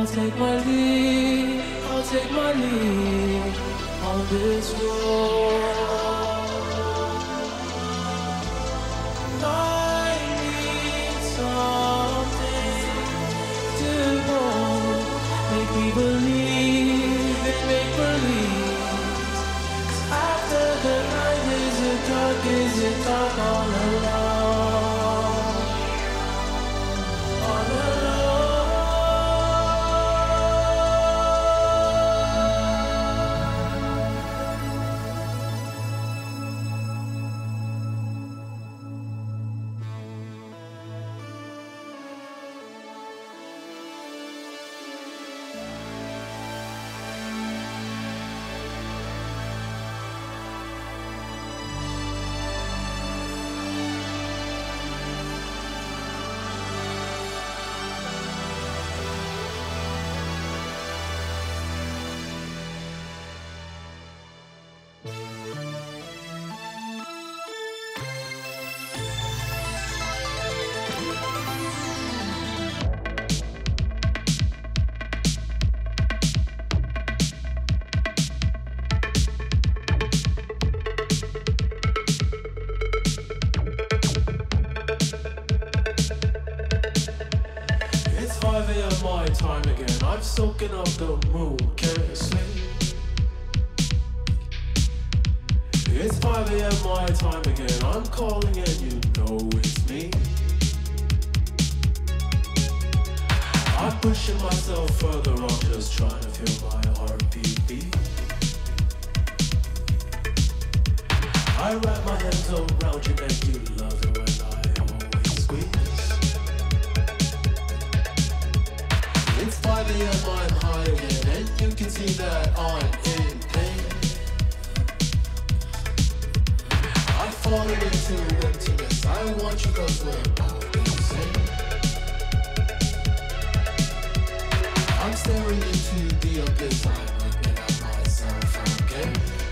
take my lead, I'll take my lead on this road. I need something to hold, make me believe in make believe. 'Cause after the night is it dark all alone, all alone. It's 5 a.m. my time again. I'm soaking up the mood, can't sleep. It's 5 a.m. my time again. I'm calling and you know it's me. I'm pushing myself further. I'm just trying to feel my heartbeat beat. I wrap my hands around your neck. You love it when I always squeeze. It's 5 a.m. I'm high again, and you can see that I'm in pain. I'm falling into emptiness. I want you 'cause we're both insane. I'm staring into the abyss. I'm looking at myself again.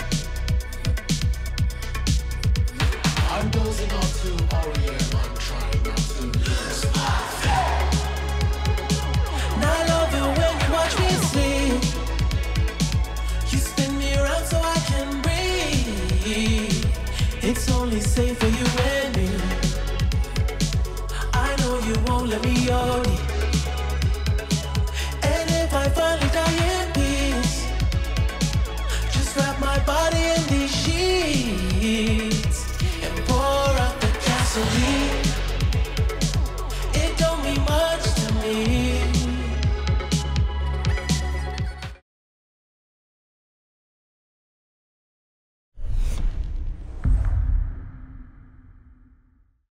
I'm dozing off to REM. I'm trying not to lose my faith. And I love it when you watch me sleep. You spin me around so I can breathe. It's only safe for you and me. I know you won't let me go. And if I finally die